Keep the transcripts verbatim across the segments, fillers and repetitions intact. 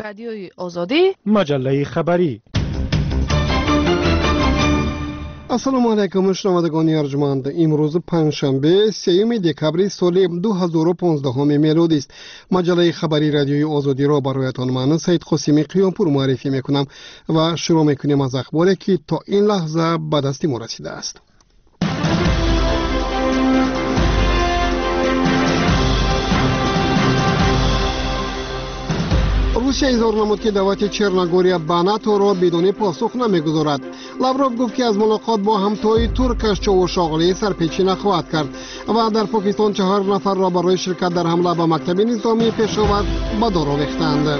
رادیوی آزادی، مجله خبری. السلام علیکم شنوندگان ارجمند. امروز پنجشنبه سیوم دکبر سال دو هزار و پانزده میلادی است. مجله خبری رادیوی آزادی را برایتان من سید قاسمی قیامپور معرفی میکنم و شروع میکنیم از اخباری که تا این لحظه به دست ما رسیده است. روسیه اظهار نمود که دعوت چرنگوریا به ناتو را بدون پاسخ نمیگذارد. لاوروف گفت که از ملاقات با همتای ترکش چاوشاغلی سرپیچی نخواهد کرد و در پاکستان چهار نفر را برای شرکت در حمله به مکتب نظامی پشاور به دار آویختند.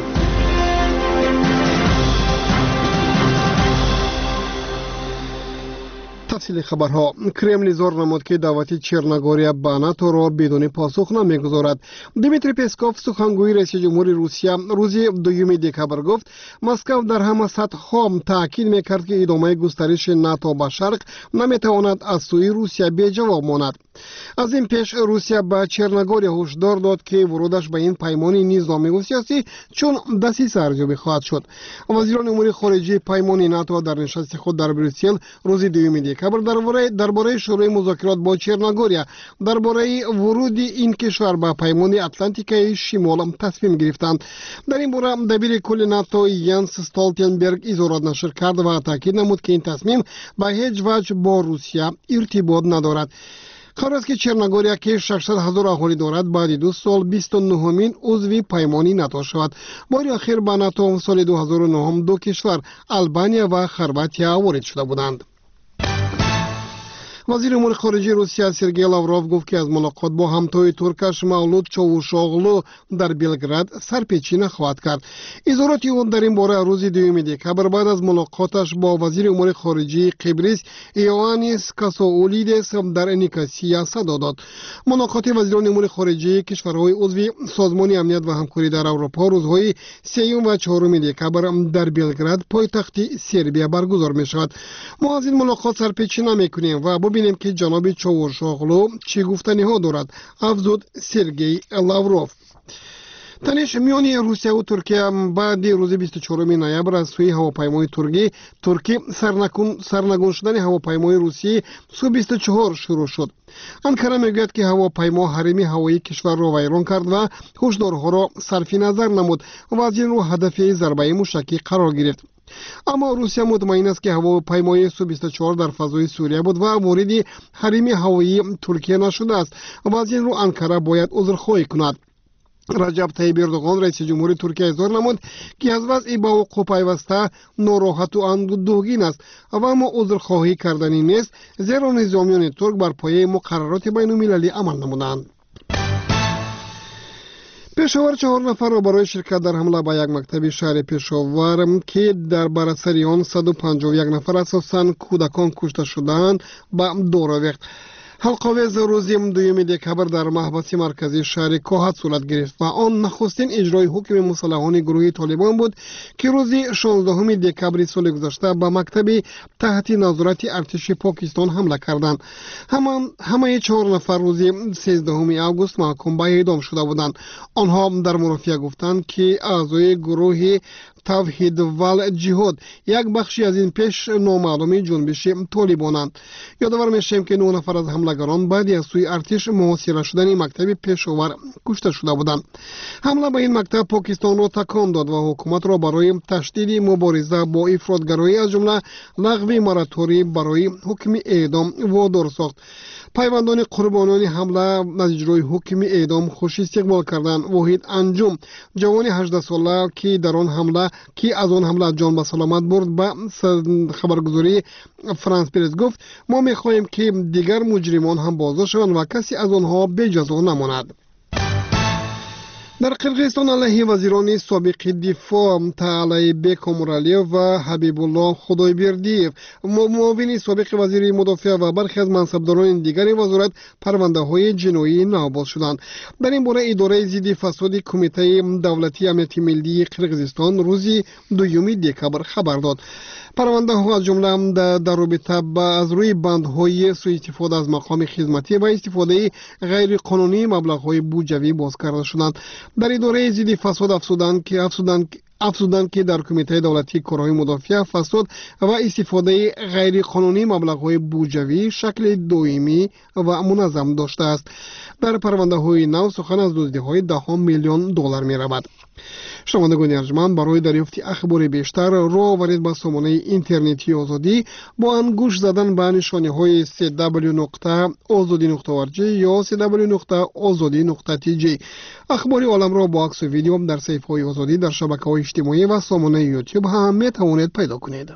تفصیل خبرها. کرمل اظهار نمود که دعوت چرنگوریا به ناتو را بدون پاسخ نمیگذارد. دیمیتری پسکوف سخنگوی رئیس جمهور روسیه روز دوم دکبر گفت مسکو در همه سطح‌ها تاکید میکرد که ادامه گسترش ناتو به شرق نمیتواند از سوی روسیه بی جواب ماند. از این پیش روسیه به چرنگوریا هشدار داد که ورودش به این پیمان نظامی و سیاسی چون دسیسه ارزیابی خواهد شد. وزیران امور خارجه پیمان ناتو در نشست خود در بریسل روز دوم دکبر درباره درباره شروع مذاکرات با چرنگوریا درباره ورود این کشور به پیمان اتلانتیکای شمال تصمیم گرفتند. در این باره دبیر کل ناتو یانس استولتنبرگ اظهارات نشر کرد و تاکید نمود که این تصمیم به هیچ وجه با روسیه ارتباط ندارد. خبر است که چرنگوریا که ششصد هزار اهالی دارد بعد دو سال بیست و نهمین عضو پیمانی ناتو شود. بار اخیر به ناتو سال دو هزار و نه دو کشور البانیا و خرباتیا وارد شده بودند. وزیر امور خارجه روسیه سرگئی لاوروف گفت که از ملاقات با همتای ترکش مولود چاوشاغلو در بلگراد سرپیچی نخواهد کرد. اظهارات او در این باره روز دوم دکبر بعد از ملاقاتش با وزیر امور خارجه قبرس ایوانیس کاساولیدس در نیکاسیا صدا داد. ملاقات وزیران امور خارجه کشورهای عضو سازمان امنیت و همکاری در اروپا روزهای سوم و چهارم دکبر در بلگراد پایتخت سربیا برگزار می شود. ما از این ملاقات سرپیچی نمیکنیم و ببینیم که جناب چاوشاغلو چه گفتنی ها دارد، افزود سرگئی لاوروف. تنش میان روسیه و ترکیه بعد روز بیست و چهارم نوامبر از سوی هواپیمای ترکی ترکی سرنگون سرنگون شدن هواپیمای روسی سو بیست و چهار شروع شد. انکره میگوید که هواپیما حریم هوایی کشور را ویران کرد و هشدارها را صرف نظر نمود و از این رو هدف ضربه موشکی قرار گرفت. اما روسیه مطمئن است که هواپیمای سو بیست و چهار در فضای سوریه بود و وارد حریم هوایی ترکیه نشده است و از این رو انکره باید عذرخواهی کند. رجب طیب اردوغان رئیس جمهور ترکیه اظهار نمود که از وضع با وقوع پیوسته ناراحت و اندوهگین است و اما عذرخواهی کردنی نیست، زیرا نظامیان ترک بر پایه مقررات بین المللی عمل نمودند. پشاور چهار نفر را برای شرکت در حمله به یک مکتب شهر پشاور که در بر اثر آن صد و پنجاه و یک نفر اساساً کودکان کشته شدند به دار آویخت. حلقاویز روز دوم دکبر در محبس مرکزی شهر کوهات صورت گرفت و آن نخستین اجرای حکم مسلحان گروه طالبان بود که روز شانزدهم دکبر سال گذشته به مکتب تحت نظارت ارتش پاکستان حمله کردند. همان همه چهار نفر روز سیزدهم آگوست محکوم به اعدام شده بودند. آنها در مرافعه گفتند که اعضای گروه توحید و جهاد یک بخشی از این پیش نامعلوم جنبش طالبانند. یادآور میشیم که نه نفر از حملگران بعد از سوی ارتش محاصره شدن مکتب پشاور کشته شده بودند. حمله به این مکتب پاکستان را تکان داد و حکومت را برای تشدید مبارزه با افراطگرایی از جمله لغو موراتوری برای حکم اعدام وادار ساخت. پیوندان قربانان حمله از اجرای حکم اعدام خوش استقبال کردند. واحد انجم جوان هجده ساله که در آن حمله که از آن حمله جان به سلامت برد به خبرگزاری فرانس پرس گفت ما میخواهیم که دیگر مجرمان هم بازداشت شوند و کسی از آنها به جزا نماند. در قرقیزستان علیه وزیران سابق دفاع تعالی بیک امرالیف و حبیب الله خدایبردیف، معاون سابق وزیر مدافع و برخی از منصبداران دیگر وزارت پرونده های جنایی نوباز شدند. در این باره اداره ضد فساد کمیته دولتی امنیت ملی قرقیزستان روز دوم دکبر خبر داد. پرونده ها از جمله در رابطه با از روی بندهای سوء استفاده از مقام خدمتی و استفاده غیر قانونی مبلغ های بودجوی باز کرده شدند. در اداره ضد فساد افزودند که افزودند افزودند که در کمیته دولتی کارهای مدافع فساد و استفاده غیر قانونی مبلغ‌های بودجوی شکل دائمی و منظم داشته است. در پرونده‌های نو سخن از دزدی‌های ده میلیون دلار می‌رود. شنوندگان ارجمند، برای دریافت اخبار بیشتر راه آورید به سامانه اینترنتی آزادی با انگوش زدن به نشانه‌های سی دبلیو نقطه آزادی نقطه او ار جی یا سی دبلیو نقطه آزادی نقطه تی جی. اخبار عالم را با عکس و ویدیو در صفحه‌های آزادی در شبکه‌های اجتماعی و سامانه یوتیوب هم می‌توانید پیدا کنید.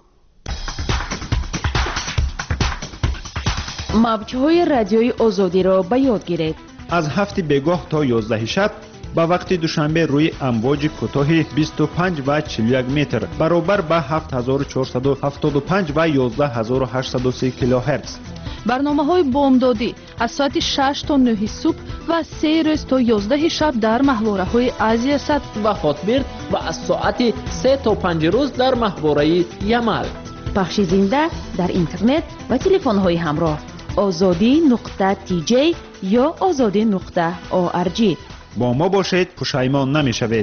موج‌های رادیوی آزادی را به یاد گیرید. از هفت بگاه تا یازده شب با وقت دوشنبه روی امواج کوتاه بیست و پنج و چهل و یک متر برابر با هفت هزار و چهارصد و هفتاد و پنج و یازده هزار و هشتصد و سی کیلوهرتز. برنامه‌های بامدادی از ساعت شش تا نه صبح و سه روز تا یازده شب در محوره‌های آسیا صد و خاطبرد و از ساعت سه تا پنج روز در محوره یمل. پخش زنده در اینترنت و تلفن‌های همراه آزادی نقطه تی جی یا آزادی نقطه او ار جی. با ما باشید، پشیمان نمی‌شوید.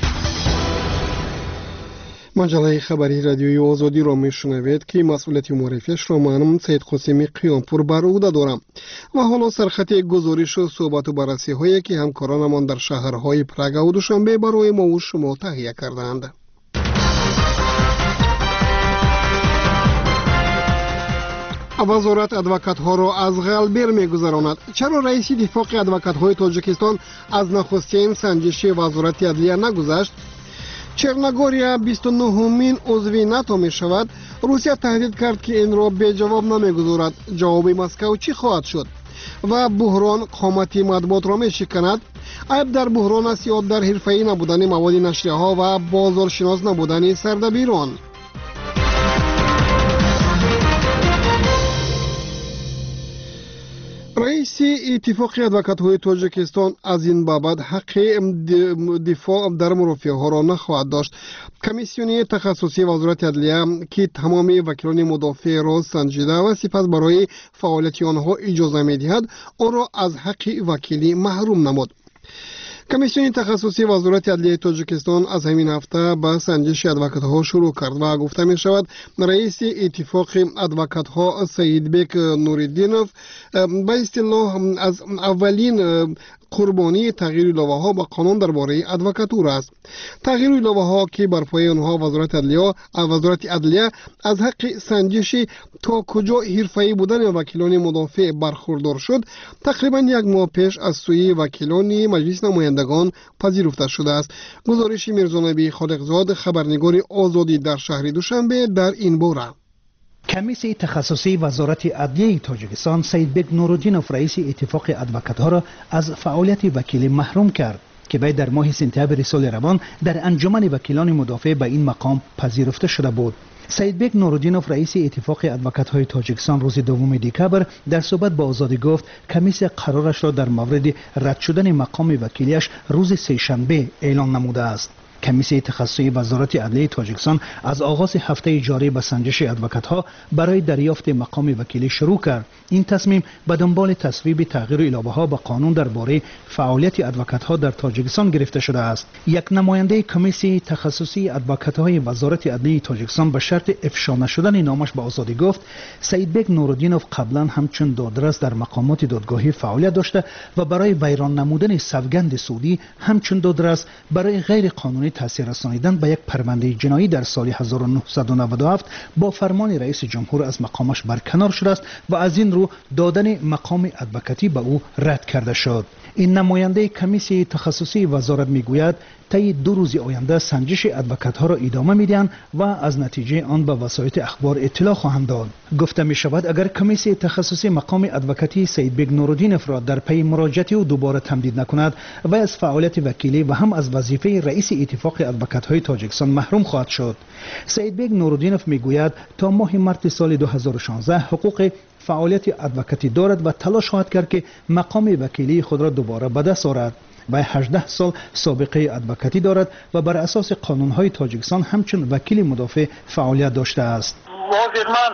مجله خبری رادیوی آزادی را میشنوید که مسئولیت معرفیش را من سید قاسمی قیامپور بر عهده دارم. و حالا سرخط گزارش و صحبت و بررسی هایی که همکارانمان در شهرهای پراگ و دوشنبه برای ما و شما تهیه کردند. وزارت ادوکات ها را از غلبیر میگذراند. چرا رئیس اتفاق ادوکات های تاجیکستان از نخستین سنجش وزارت عدلیه نگذشت؟ چرنگوریا بیست و نهمین عضوی ناتو می شود. روسیه تهدید کرد که این را به جواب نمیگذارد. جواب مسکو چی خواهد شد؟ و بحران قامتی مطبوعات را می شکند. عیب در بحران است یا در حرفه‌ای نبودن مواد نشریه ها و بازارشناس نبودن سردبیران؟ رئیس اتفاق ادوکات های تاجیکستان از این بابت حق دفاع در مرافعه ها را نخواهد داشت. کمیسیون تخصصی وزارت عدلیه که تمام وکیلان مدافع را سنجیده و سپس برای فعالیت آنها اجازه می‌دهد، آن را از حق وکیلی محروم نمود. کمیسیون تخصصی وزارت عدلیه تاجیکستان از همین هفته با سنجش ادوکات ها شروع کرد و گفته می شود رئیس اتفاق ادوکات ها سیدبک نوریدینوف به اصطلاح از اولین قربانی تغییر لایحه ها با قانون درباره ادوکاتور است. تغییر لایحه ها که بر پایه آنها وزارت عدلیه وزارت عدلیه از حق سنجش تا کجا حرفه‌ای بودن وکیلان مدافع برخوردار شد تقریبا یک ماه پیش از سوی وکیلان مجلس نمایندگان پذیرفته شده است. گزارش میرزانبی خالقزاد، خبرنگار آزادی در شهر دوشنبه در این باره. کمیسیون تخصصی وزارت عدلیه تاجیکستان سیدبک نورالدینوف رئیس اتفاق ادوکات ها را از فعالیت وکیلی محروم کرد که باید در ماه سپتامبر سال روان در انجمن وکیلان مدافع به این مقام پذیرفته شده بود. سیدبک نورالدینوف رئیس اتفاق ادوکات های تاجیکستان روز دوم دکامبر در صحبت با آزادی گفت کمیسیون قرارش را در مورد رد شدن مقام وکیلیش روز سه‌شنبه اعلان نموده است. کمیسیون تخصصی وزارت عدلیه تاجیکستان از آغاز هفته جاری به سنجش ادوکات ها برای دریافت مقام وکیلی شروع کرد. این تصمیم به دنبال تصویب تغییر لایحه ها به قانون درباره فعالیت ادوکات ها در تاجیکستان گرفته شده است. یک نماینده کمیسیون تخصصی ادوکات های وزارت عدلیه تاجیکستان به شرط افشا نشدن نامش به آزادی گفت سیدبک نورالدینوف قبلا همچون دادرس در مقامات دادگاهی فعالیت داشته و برای ویران نمودن سوگند سعودی همچون دادرس برای غیر قانونی تاثیر رسانیدن به یک پرونده جنایی در سال هزار و نهصد و نود و هفت با فرمان رئیس جمهور از مقامش برکنار شده است و از این رو دادن مقام ادوکاتی به او رد کرده شد. این نماینده کمیسیون تخصصی وزارت میگوید طی دو روز آینده سنجش ادوکات ها را ادامه میدهند و از نتیجه آن به وسایل اخبار اطلاع خواهند داد. گفته می شود اگر کمیسیون تخصصی مقام ادوکاتی سیدبک نورالدینوف را در پی مراجعت او دوباره تمدید نکند و از فعالیت وکیلی و هم از وظیفه رئیس اتفاق ادوکات های تاجیکستان محروم خواهد شد. سیدبک نورالدینوف میگوید تا ماه مارس سال دو هزار و شانزده حقوق فعالیت ادوکاتی دارد و تلاش خواهد کرد که مقام وکیلی خود را دوباره به دست آورد. و هجده سال سابقه ادوکاتی دارد و بر اساس قانون‌های تاجیکستان همچون وکیل مدافع فعالیت داشته است. وزیر من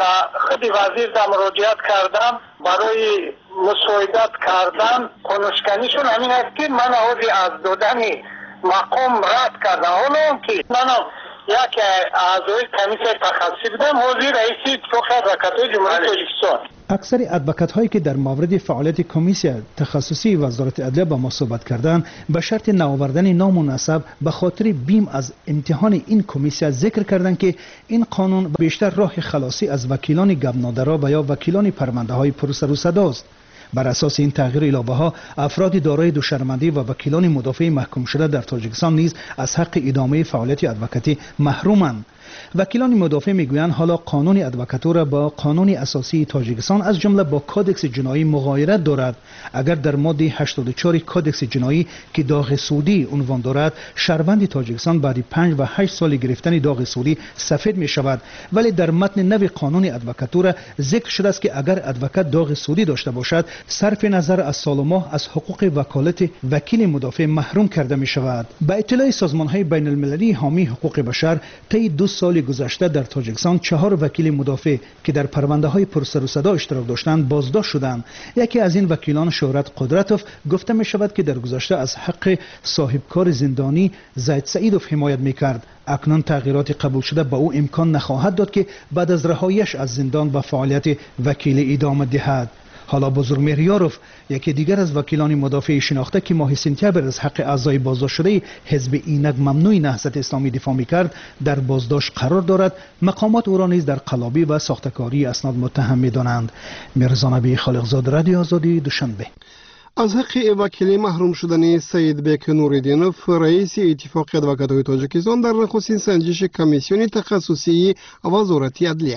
خود وزیر در مراجعت کردم برای مساعدت کردن کنشکنیشون همین است که من آوازی از دادن مقام رد کردن. حالا که من یک اعضای کمیته تخصصی بودم، حاضر رئیس اتفاق ادوکات‌های جمهوری تاجیکستان. اکثر ادوکات هایی که در مورد فعالیت کمیسیون تخصصی وزارت عدلیه با ما صحبت کردند به شرط نآوردن نام و نسب به خاطر بیم از امتحان این کمیسیون ذکر کردند که این قانون بیشتر راه خلاصی از وکیلان گبنادرا و یا وکیلان پرونده های پر سر و صداست. بر اساس این تغییر الابه ها افراد دارای دوشرمندی و وکیلان مدافع محکوم شده در تاجیکستان نیز از حق ادامه فعالیت ادوکاتی محرومند. وکیلان مدافع میگویند حالا قانون ادوکاتور با قانون اساسی تاجیکستان از جمله با کادکس جنایی مغایرت دارد. اگر در ماده هشتاد و چهار کادکس جنایی که داغ سودی عنوان دارد، شهروند تاجیکستان بعد پنج و هشت سال گرفتن داغ سودی سفید می شود، ولی در متن نو قانون ادوکاتور ذکر شده است که اگر ادوکات داغ سودی داشته باشد، صرف نظر از سال و ماه از حقوق وکالت وکیل مدافع محروم کرده می شود. با اطلاع سازمان های بین المللی حامی حقوق بشر، طی دو سال گذشته در تاجیکستان چهار وکیل مدافع که در پرونده های پر سر و صدا اشتراک داشتند بازداشت شدند. یکی از این وکیلان شهرت قدرتوف گفته می شود که در گذشته از حق صاحبکار زندانی زید سعیدوف حمایت می کرد. اکنون تغییرات قبول شده به او امکان نخواهد داد که بعد از رهاییش از زندان به فعالیت وکیلی ادامه دهد. حالا بزرگمهر یاروف، یکی دیگر از وکیلان مدافع شناخته که ماه سپتامبر از حق اعضای بازداشت شده حزب اینک ممنوع نهضت اسلامی دفاع می‌کرد در بازداشت قرار دارد. مقامات او را نیز در قلابی و ساختکاری اسناد متهم می‌دانند. میرزا نبی خالقزاد، رادیو آزادی، دوشنبه. از حق وکیلی محروم شدن سید بیک نوریدینوف، رئیس اتفاق ادوکات‌های تاجیکستان، در نخستین سنجش کمیسیون تخصصی وزارت عدلیه.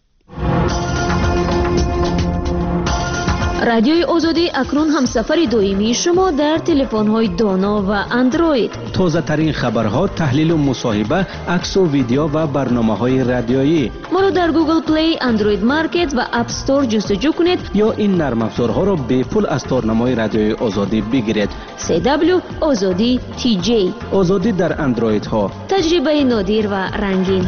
رادیوی آزادی اکنون هم سفر دویمی شما در تلفن‌های دانا و اندروید. تازه ترین خبرها، تحلیل و مصاحبه، عکس و ویدیو و برنامه‌های رادیویی. ما را در گوگل پلی، اندروید مارکت و اپ استور جستجو کنید یا این نرم افزارها را به پول از تارنمای رادیوی آزادی بگیرید. سی دبلیو آزادی تی جی. آزادی در اندروید ها. تجربه نادر و رنگین.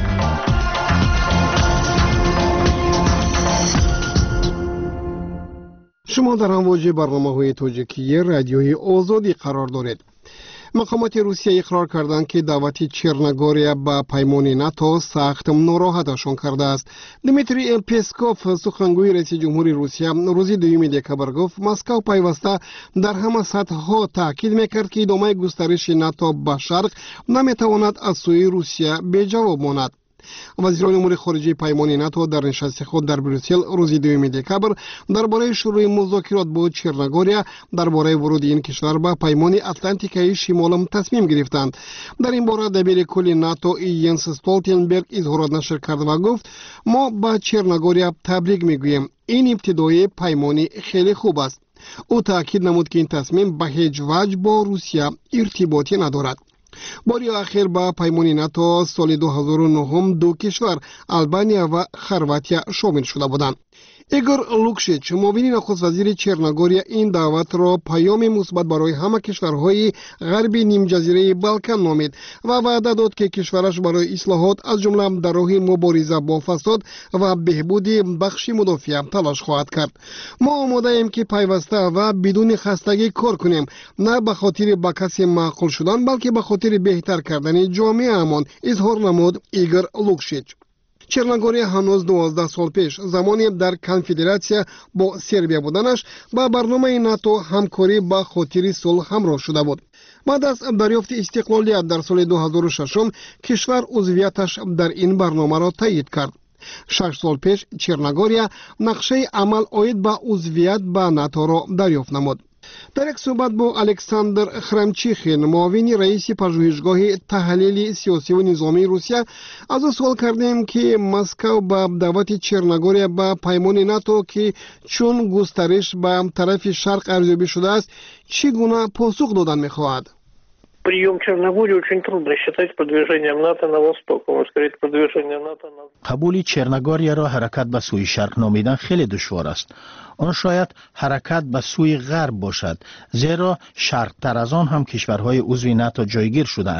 شما در امواج برنامه‌های تاجیکی رادیوی آزادی قرار دارید. مقامات روسیه اقرار کردند که دعوت چرنگوریا به پیمان ناتو سخت ناراحتشان کرده است. دمیتری پسکوف، سخنگوی رئیس جمهوری روسیه، روز دوم دکامبر گفت مسکو پیوسته در همه سطح‌ها تاکید می‌کرد که ادامه گسترش ناتو به شرق نمی‌تواند از سوی روسیه بی جواب ماند. وزیران امور خارجه پیمان ناتو در نشست خود در بروکسل روز دوم دکامبر درباره شروع مذاکرات با چرنگوریا درباره ورود این کشور به پیمان اتلانتیکای شمال تصمیم گرفتند. در این باره دبیر کل ناتو ینس استولتنبرگ اظهارات نشر کرد و گفت ما به چرنگوریا تبریک میگوییم، این ابتدای پیمانی خیلی خوب است. او تاکید نمود که این تصمیم به هیچ وجه با روسیه ارتباطی ندارد. باری آخر با پیمان ناتو سال دو هزار و نه دو کشور آلبانیا و خرواتیا شامل شده بودند. ایگور لوکشیچ، معاون نخست وزیر چرنگوریا، این دعوت را پیام مثبت برای همه کشورهای غربی نیم جزیره بالکان نامید و وعده داد که کشورش برای اصلاحات از جمله در راه مبارزه با فساد و بهبود بخش مدافع تلاش خواهد کرد. ما آماده ایم که پیوسته و بدون خستگی کار کنیم، نه به خاطر به کسی معقول شدن بلکه به خاطر بهتر کردن جامعه امان، اظهار نمود ایگور لوکشیچ. چرنگوریا هنوز دوازده سال پیش زمانی در کنفدراسیون با سربیا بودنش با برنامه ناتو همکاری با خاطر صلح همراه شده بود. بعد از دریافت استقلالیت در سال دو هزار و شش کشور عضویتش در این برنامه را تایید کرد. شش سال پیش چرنگوریا نقشه عمل عاید به عضویت به ناتو را دریافت نمود. در یک صحبت با الکساندر خرمچیخین، معاون رئیس پژوهشگاه تحلیل سیاسی و نظامی روسیه، از او سوال کردیم که مسکو با دعوت چرنگوریا به پیمان ناتو که چون گسترش به طرف شرق ارزیابی شده است چگونه پاسخ دادن می‌خواهد. Прием Черногории очень трудно считать продвижением НАТО на восток. Можно сказать, продвижение НАТО на... قبول چرنگوریا را حرکت به سوی شرق نامیدن خیلی دشوار است. آن شاید حرکت به سوی غرب باشد، زیرا شرق تر از آن هم کشورهای عضو ناتو جایگیر شده اند.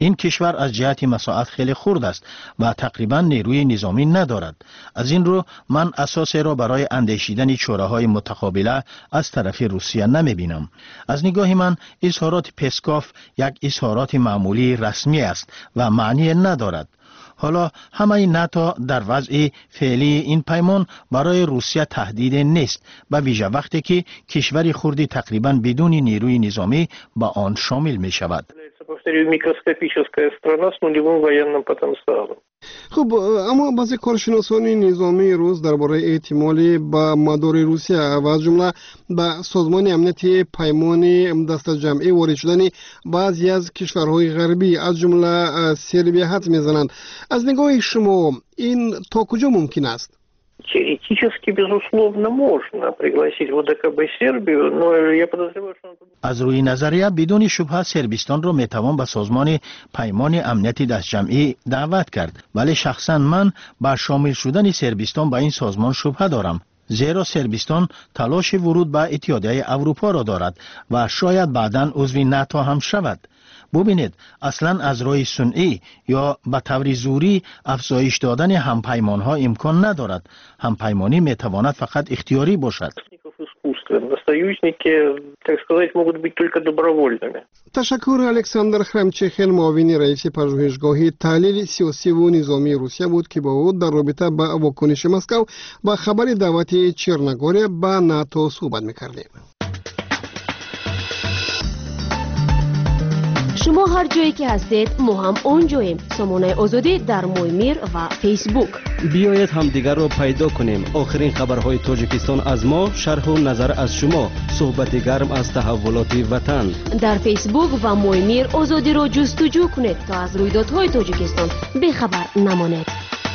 این کشور از جهت مساحت خیلی خرد است و تقریبا نیروی نظامی ندارد. از این رو من اساسی را برای اندیشیدن چاره‌های متقابله از طرف روسیه نمی‌بینم. از نگاه من اظهارات پسکوف یک اظهارات معمولی رسمی است و معنی ندارد. حالا همه ناتو در وضع فعلی این پیمان برای روسیه تهدید نیست، به ویژه وقتی که کشور خردی تقریبا بدون نیروی نظامی با آن شامل می شود. خب اما بعضی کارشناسان نظامی روز درباره احتمال با مدار روسیه و از جمله با سازمان امنیتی پیمان دست جمعی وارد شدن بعضی از کشورهای غربی از جمله سربیا حدس میزنند. از نگاه شما این تا کجا ممکن است؟ Теоретически, безусловно, можно пригласить в ОДКБ Сербию, но я подозреваю, что... از روی نظریه بدون شبهه سربستان را میتوان به سازمان پیمان امنیتی دست جمعی دعوت کرد، ولی شخصا من با شامل شدن سربستان به این سازمان شبهه دارم، زیرا سربستان تلاش ورود به اتحادیه اروپا را دارد و شاید بعداً عضو ناتو هم شود. ببینید، اصلا از راه صنعی یا به طور زوری افزایش دادن همپیمان ها امکان ندارد. همپیمانی میتواند فقط اختیاری باشد. تشکر. الکساندر خرمچخل، معاون رئیس پژوهشگاه تحلیل سیاسی و نظامی روسیه بود که با او در رابطه با واکنش مسکو با خبر دعوت چرنگور به ناتو صحبت می‌کردیم. شما هر جایی که هستید ما هم اونجاییم. سامانه آزادی در مویمیر و فیسبوک. بیایید همدیگر رو پیدا کنیم. آخرین خبرهای تاجیکستان از ما، شرح و نظر از شما، صحبت گرم از تحولات وطن. در فیسبوک و مویمیر آزادی رو جستجو کنید تا از رویدادهای تاجیکستان بخبر نمانید.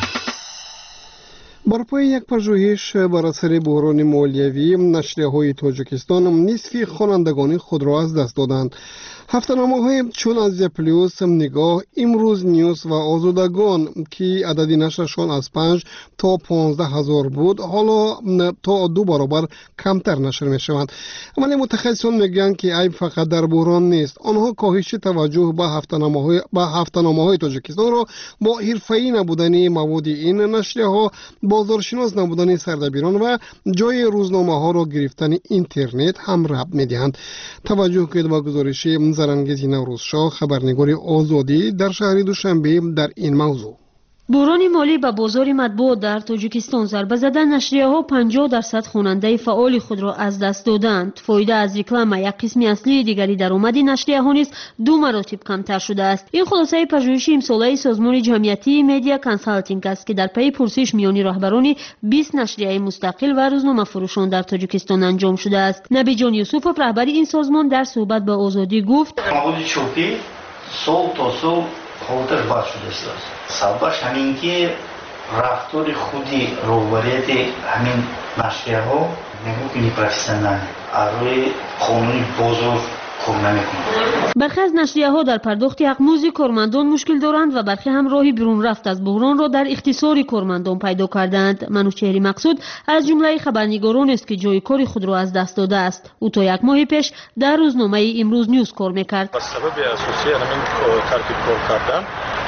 بر پای یک پژوهش بر اثر بحران مالیوی، نشریه‌های تاجیکستان نصف خوانندگان خود را از دست دادند. هفته‌نامه‌های چون آزیا پلیوس، نگاه، امروز نیوز و آزادگان که عدد نشرشان از پنج تا پانزده هزار بود، حالا تا دو برابر کمتر نشر می‌شوند. ولی متخصصان میگن که عیب فقط در بحران نیست. آنها کاهش توجه به هفته‌نامه‌های به هفته‌نامه‌های تاجیکستان را با حرفه‌ای نبودن مواد این نشریه‌ها، بازارشناس نبودن سردبیران و جای روزنامه‌ها را گرفتن اینترنت هم ربط می‌دهند. توجه کنید با گزارش زرانگیز نوروزشاه، خبرنگار آزادی، در شهر دوشنبه در این موضوع. بحران مالی به بازار مطبوعات در تاجیکستان ضربه زده، نشریه‌ها پنجاه درصد خواننده فعال خود را از دست دادند. فایده از رکلام یک قسم اصلی دیگری درآمد نشریه‌ها نیز دو مراتب کمتر شده است. این خلاصه پژوهش امساله سازمان جمعیتی مدیا کنسالتینگ است که در پی پرسش میانی رهبران بیست نشریه مستقل و روزنامه فروشان در تاجیکستان انجام شده است. نبی جان یوسفوف، رهبر این سازمان، در صحبت با آزادی گفت: مواد چوبی سال تا سال خاطر باد شده است. سببش همین که رفتار خودی روبریت همین نشریه ها نمی‌کنی پروفسیونال روی قانون بازار کار نمی‌کنند. برخی از نشریه ها در پرداخت حقوق کارمندان مشکل دارند و برخی هم راهی بیرون رفت از بحران را در اختصار کارمندان پیدا کردند. منوچهر مقصود از جمله خبرنگاران است که جای کار خود را از دست داده است. او تا یک ماه پیش در روزنامه امروز نیوز کار می‌کرد. به سبب اساسی همین ترتیب کار کردن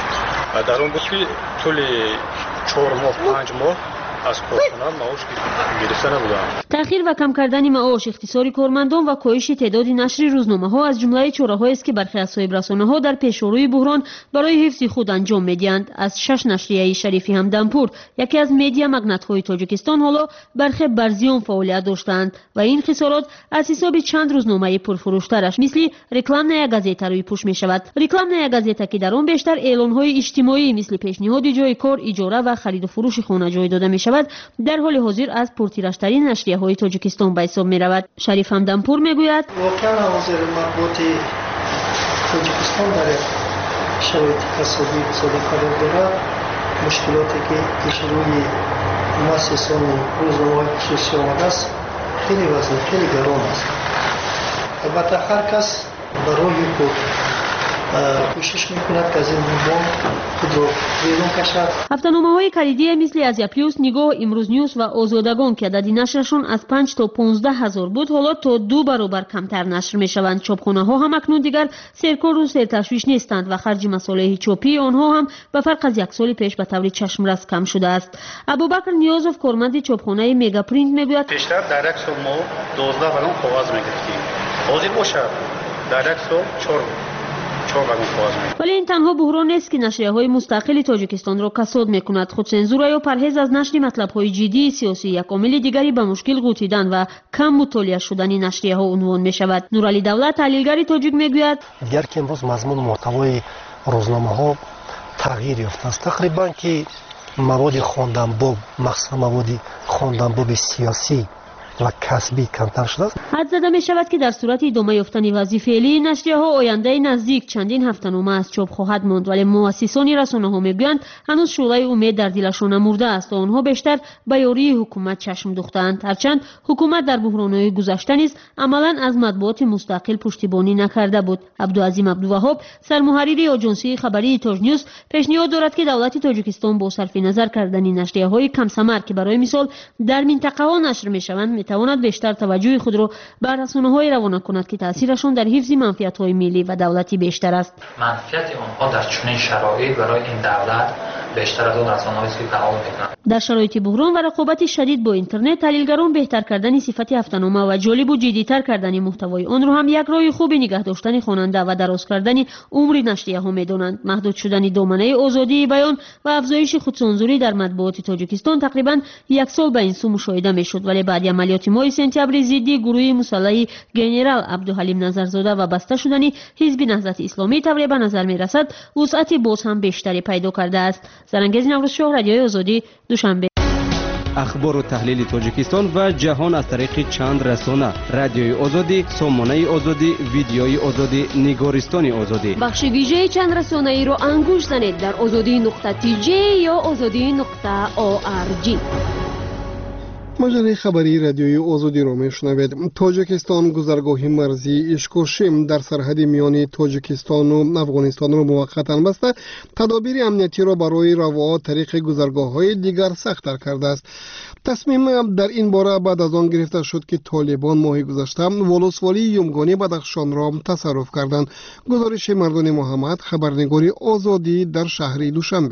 در اون بود که طول چهار ماه پنج ماه از کارکنان معاش گرفته نبودند. تأخیر و کم کردن معاش، اختصار کارمندان و کاهش تعداد نشر روزنامه ها از جمله چاره‌هایی است که برخی از صاحب رسانه ها در پیشروی بحران برای حفظ خود انجام می‌دهند. از شش نشریه شریفی همدمپور، یکی از مدیا مگنت های تاجیکستان، حالا برخی بر زیان فعالیت داشتند و این خسارات از حساب چند روزنامه پرفروشترش مثل رکلام نیا گازیتا روی پوش می‌شود. رکلام نیا گازیتا که در آن بیشتر اعلان‌های اجتماعی مثل پیشنهاد جای کار، اجاره و خرید و فروش خانه جای داده می‌شود، در حال حاضر از پرتیرش‌ترین نشریه‌های تاجیکستان به حساب می‌رود. شریف همدمپور میگوید: واقعا حاضر مطبوعات تاجیکستان در شرایط اقتصادی اقتصادی قرار دارد. مشکلاتی که پیش روی مؤسسان روزنامه‌های خصوصی آمده است خیلی وزن خیلی گران است. البته هر کس برای خود کوشش می‌کند که از این بحران خود رو بیرون کشد. هفته‌نامه‌های کلیدی مثل ازیا پلیوس، نگاه، امروز نیوز و آزادگان که عدد نشرشون از پنج تا پانزده هزار بود حالا تا دو برابر کمتر نشر میشوند. چاپخانه‌ها هم اکنون دیگر سرکار و سرتشویش نیستند و خرج مصالح چاپی آنها هم به فرق از یک سال پیش به طور چشمرس کم شده است. ابوبکر نیازوف کارمند چاپخانه میگا پرینت میگوید پیشتر در یک سال ما دوازده واگن کاغذ میگرفتیم. حاضر باشه در یک سال چهار ولی این تنها بحران نیست که نشریه‌های مستقل تاجیکستان را کساد می‌کند. خودسانسور یا پرهیز از نشر مطلب‌های جدی سیاسی یک عامل دیگری به مشکل غوطیدن و کم مطالعه شدن نشریه‌ها عنوان می‌شود. نورعلی دولت تحلیلگر تاجیک میگوید اگر که امروز مضمون محتوای روزنامه‌ها تغییر یافته است، تقریباً که مواد خواندن‌باب، مخصوصاً مواد خواندن‌باب سیاسی و کسبی کمتر شده است. حد زده می شود که در صورت ادامه یافتن وضعیت فعلی نشریه‌ها آینده نزدیک چندین هفته‌نامه از چاپ خواهد ماند، ولی مؤسسان رسانه‌ها میگویند هنوز شعله امید در دلشان نمورده است و آنها بیشتر به یاری حکومت چشم دوختند. هرچند حکومت در بحران‌های گذشته نیز عملاً از مطبوعات مستقل پشتیبانی نکرده بود. عبدالعظیم عبدالوهاب سرمحرر آژانسی خبری تاج نیوز پیشنهاد دارد که دولت تاجیکستان با صرف نظر کردن نشریه‌های کم ثمر که برای مثال در منطقه‌ها نشر می‌شوند تواند بیشتر توجه خود را بر رسانه‌های روانه کند که تاثیرشان در حفظ منفعت‌های ملی و دولتی بیشتر است. منفعت آنها در چنین شرایط برای این دولت بیشتر از آن رسانه‌هایی که فعال می‌کنند. در شرایط بحران و رقابت شدید با اینترنت، تحلیلگران بهتر کردن صفت هفته‌نامه و جالب و جدی‌تر کردن محتوای آن را هم یک راه خوب نگه داشتن خواننده و دراز کردن عمر نشریه‌ها می‌دانند. محدود شدن دامنه آزادی بیان و افزایش خودسانسوری در مطبوعات تاجیکستان تقریباً یک سال به این سو مشاهده می‌شد، ولی بعد از عملیات ماه سپتامبر ضد گروه مسلح گنرال عبدالحلیم نظرزاده و بسته شدن حزب نهضت اسلامی طوری به نظر می‌رسد وسعت باز هم بیشتری پیدا کرده است. زرنگز نوروز شاه، رادیوی آزادی، دوشنبه. اخبار و تحلیل تاجیکستان و جهان از طریق چند رسانه: رادیوی آزادی، سامانه آزادی، ویدیوی آزادی، نگارستان آزادی. بخش ویژه چند رسانه ای را انگوش زنید در آزادی نقطه تی جی یا آزادی نقطه او آر جی. مجله خبری رادیوی آزادی را میشنوید. تاجیکستان گذرگاه مرزی اشکوشیم در سرحد میان تاجیکستان و افغانستان را موقتا بسته تدابیر امنیتی را برای روا طریق گذرگاه های دیگر سخت‌تر کرده است. تصمیم در این باره بعد از آن گرفته شد که طالبان ماه گذشته ولسوالی یومگانی بدخشان را تصرف کردند. گزارش مردان محمد، خبرنگاری آزادی در شهر دوشنبه.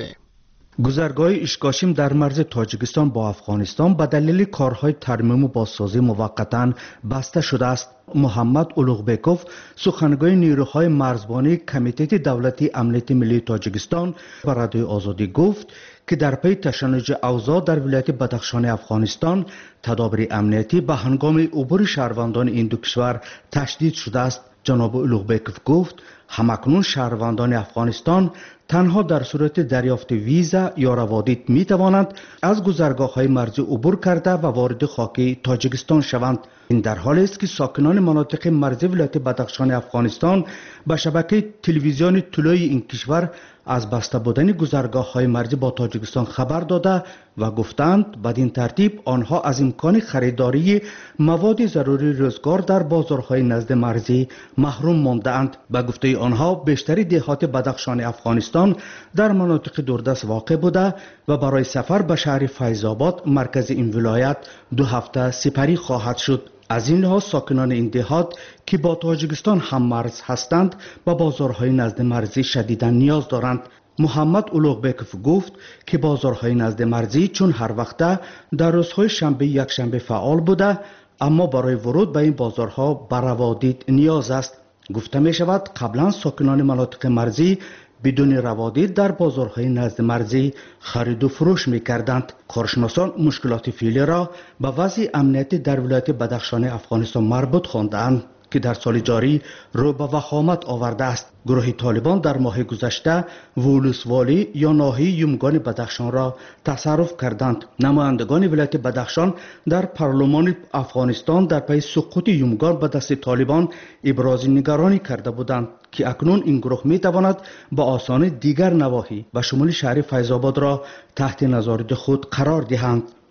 گذرگاه اشکاشیم در مرز تاجیکستان با افغانستان به دلیل کارهای ترمیم و بازسازی موقتا بسته شده است. محمد اولوغبکوف، سخنگوی نیروهای مرزبانی کمیته دولتی امنیت ملی تاجیکستان، به رادیوی آزادی گفت که در پی تشنج اوضاع در ولایت بدخشان افغانستان تدابیر امنیتی به هنگام عبور شهروندان این دو کشور تشدید شده است. جناب اولوغبکوف گفت همکنون شهروندان افغانستان تنها در صورت دریافت ویزا یا روادید می توانند از گذرگاه های مرزی عبور کرده و وارد خاک تاجیکستان شوند. این در حالی است که ساکنان مناطق مرزی ولایت بدخشان افغانستان به شبکه تلویزیون طلوعی این کشور از بسته بودن گذرگاه های مرزی با تاجیکستان خبر داده و گفتند بدین ترتیب آنها از امکان خریداری مواد ضروری روزگار در بازارهای نزد مرزی محروم مانده‌اند. به گفته آنها بیشتر دهات بدخشان افغانستان در مناطق دوردست واقع بوده و برای سفر به شهر فیض‌آباد مرکز این ولایت دو هفته سپری خواهد شد. از این لحاظ ساکنان این دهات که با تاجیکستان هم مرز هستند و بازارهای نزد مرزی شدیداً نیاز دارند. محمد اولوغبکوف گفت که بازارهای نزد مرزی چون هر وقته در روزهای شنبه یک شنبه فعال بوده، اما برای ورود به این بازارها به روادید نیاز است. گفته می شود قبلا ساکنان مناطق مرزی بدون روادید در بازارهای نزد مرزی خرید و فروش می کردند. کارشناسان مشکلات فعلی را به وضع امنیتی در ولایت بدخشان افغانستان مربوط خواندند که در سال جاری رو به وخامت آورده است. گروه طالبان در ماه گذشته ولسوالی یا ناحیه یومگان بدخشان را تصرف کردند. نمایندگان ولایت بدخشان در پارلمان افغانستان در پی سقوط یومگان به دست طالبان ابراز نگرانی کرده بودند که اکنون این گروه می تواند با آسانی دیگر نواحی و شمول شهر فیض‌آباد را تحت نظارت خود قرار دهند.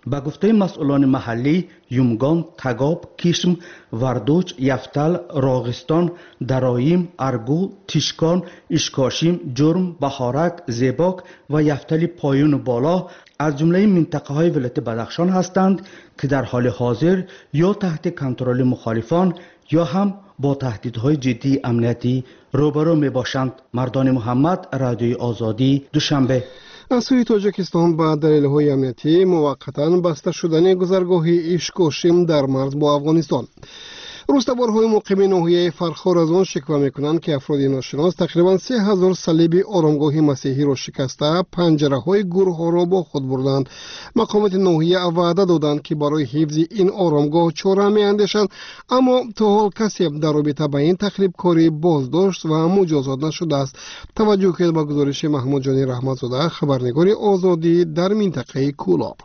به گفته مسئولان محلی، یومگان، تگاب، کیشم، وردوچ، یفتل، راغستان، درایم، ارگو، تیشکان، اشکاشیم، جرم، بهارک، زیباک و یفتل پایون و بالا از جمله منطقه های ولایت بدخشان هستند که در حال حاضر یا تحت کنترل مخالفان یا هم با تهدیدهای جدی امنیتی روبرو می باشند. مردان محمد، رادیوی آزادی، دوشنبه. از سوی تاجیکستان با دلایل امنیتی موقتا بسته شدن گذرگاه اشکاشیم در مرز با افغانستان. روستابارهای مقیم ناحیه فرخار از آن شکوه میکنند که افراد ناشناس تقریبا سه هزار صلیب آرامگاه مسیحی را شکسته پنجره های گروه ها را با خود بردند. مقامات ناحیه وعده دادند که برای حفظ این آرامگاه چاره می اندیشند، اما تا حال کسی در رابطه با این تخریب کاری بازداشت و مجازات نشده است. توجه کنید به گزارش محمود جانی رحمتزاده، خبرنگار آزادی در منطقه کولاب.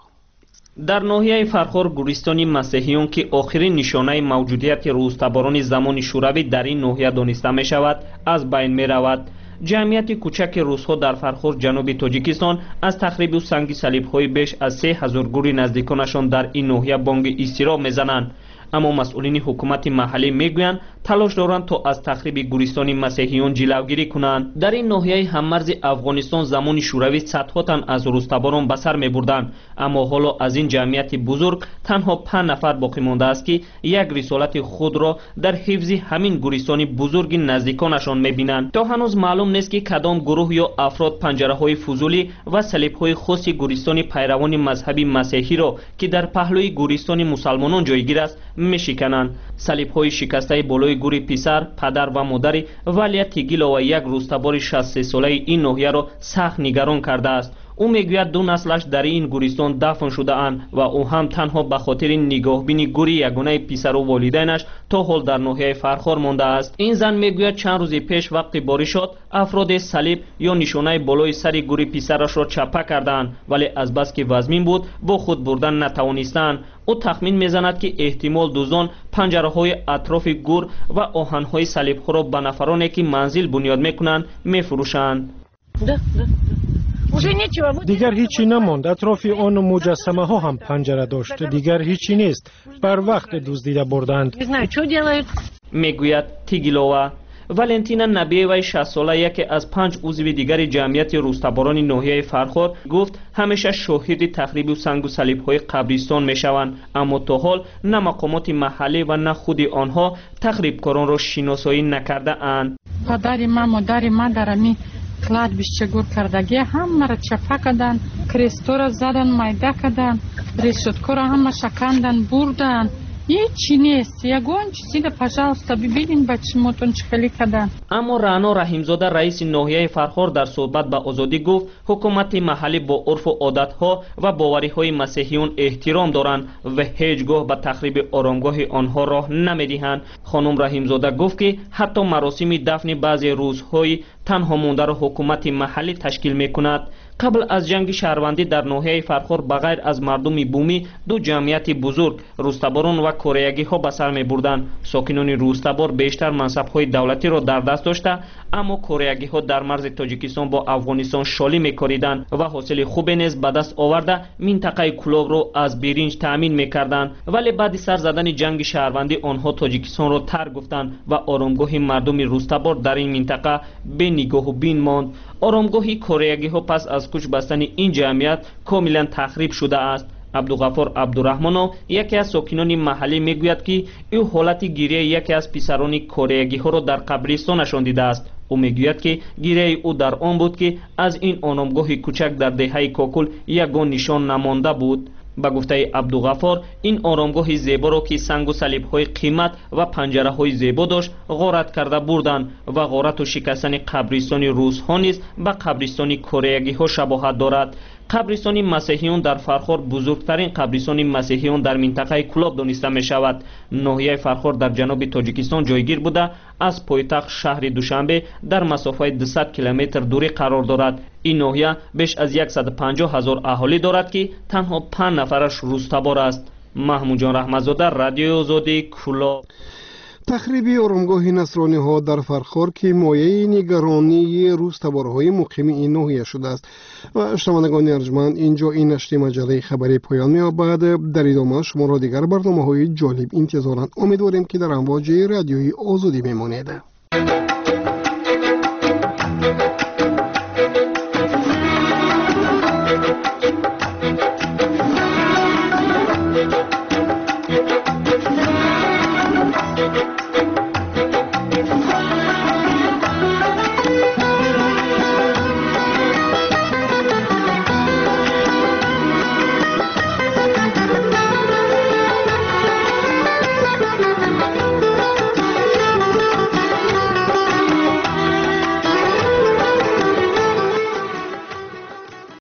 در ناحیه فرخار گوریستانی مسیحیون که آخرین نشانه موجودیت روستاباران زمان شوروی در این ناحیه دانسته می شود از بین می رود. جمعیت کوچک روس‌ها در فرخار جنوب تاجیکستان از تخریب و سنگ صلیب‌های بیش از سه هزار گوری نزدیکانشان در این ناحیه بانگ اضطراب می‌زنند، اما مسئولین حکومت محلی میگویند تلاش دارند تا از تخریب گوریستان مسیحیان جلوگیری کنند. در این ناحیه هممرز افغانستان زمان شوروی صدها تن از روستاباران به سر میبردند، اما حالا از این جمعیت بزرگ تنها پنج نفر باقی مانده است که یک رسالت خود را در حفظ همین گوریستان بزرگ نزدیکانشان میبینند. تا هنوز معلوم نیست که کدام گروه یا افراد پنجره های فضولی و صلیب های خاص گوریستان پیروان مذهبی مسیحی را که در پهلوی گوریستان مسلمانان جایگیر است میشکنند. صلیب های شکسته بالای گوری پسر، پدر و مادر ولی تیگیلا و یک روستابار شصت و سه ساله این ناحیه را سخت نگران کرده است. او میگوید دو نسلش در این گوریستان دفن شده اند و او هم تنها به خاطر نگاهبین گوری یگانه پسر و والدینش تا حال در ناحیه فرخار مانده است. این زن میگوید چند روز پیش وقتی بارشات افراد صلیب یا نشانه بالای سر گوری پسرش را چپه کردند، ولی از بس که وزمین بود با خود بردن نتوانستند. او تخمین میزند که احتمال دوزان پنجره های اطراف گور و آهن های صلیب ها را به نفرانی که منزل بنیاد میکنند میفروشند. دیگر هیچی نماند. اطراف آن مجسمه ها هم پنجره داشت. دیگر هیچی نیست. بر وقت دزدیده بردند. میگوید تیگیلووا. ولنتینا نبیوی شصت ساله یکی از پنج عضو دیگر جمعیت روستاباران ناحیه فرخار گفت همیشه شاهد تخریب و سنگ و صلیب های قبرستان میشوند، اما تا حال نه مقامات محلی و نه خود آنها تخریبکاران را شناسایی نکرده اند. پدر ما، مادر ما در می کلادبیشه گور کردگی همه را چپه کردن، کریستو را زدن، میده کردن، رشتکو را همه شکندن، بردن. هیچی نیست. یگان چیزی ده پجاوستا ببینین بچموتون چخلی کردن. اما رانا رحیمزاده رئیس ناحیه فرخار در صحبت با آزادی گفت حکومت محلی با عرف و عادتها و باوریهای مسیحیون احترام دارند و هیچگاه به تخریب آرامگاه آنها راه نمیدهند. خانم رحیمزاده گفت که حتی مراسم دفن بعضی روزهای تنها مانده را حکومت محلی تشکیل میکند. قبل از جنگ شهروندی در ناحیه فرخار بغیر از مردم بومی دو جمعیت بزرگ روستاباران و کوره‌ای ها به سر می بردند. ساکنان روستابار بیشتر منصب های دولتی را در دست داشته، اما کوره‌ای ها در مرز تاجیکستان با افغانستان شالی می کاریدند و حاصل خوبی نیز به دست آورده منطقه کولاب را از برنج تامین می کردند. ولی بعد سر زدن جنگ شهروندی آنها تاجیکستان را ترک گفتند و آرامگاه مردم روستابار در این منطقه به نگاه و بین ماند. آرامگاه کوره‌ای ها پس از کوچ بستن این جمعیت کاملا تخریب شده است. عبدالغفار عبدالرحمن یکی از ساکنان محلی میگوید که او حالت گریه یکی از پسران کوره‌ای ها را در قبرستانشان دیده است. او میگوید که گریه او در آن بود که از این آرامگاه کوچک در دهه کاکل یگان نشان نمانده بود. با گفته عبدالغفار این آرامگاه زیبا را که سنگ و صلیب های قیمت و پنجره های زیبا داشت غارت کرده بردند و غارت و شکستن قبرستان روس ها نیز به قبرستان کوره‌ای ها شباهت دارد. قبرستان مسیحیان در فرخار بزرگترین قبرستان مسیحیان در منطقه کولاب دانسته می شود. ناحیه فرخار در جنوب تاجیکستان جایگیر بوده از پایتخت شهر دوشنبه در مسافت دویست کیلومتر دوری قرار دارد. این ناحیه بیش از صد و پنجاه هزار اهالی دارد که تنها پنج نفرش روستابار است. محمود جان رحمتزاده، رادیوی آزادی، کولاب. تخریب آرامگاه نصرانی ها در فرخار که مایه نگرانی روزتبارهای مقیم این ناحیه شده است. و شنوندگان ارجمند، اینجا این نشر مجله خبری پایان می‌یابد. در ادامه شما را دیگر برنامه‌های جالب انتظارند. امیدواریم که در امواج رادیوی آزادی بمانید.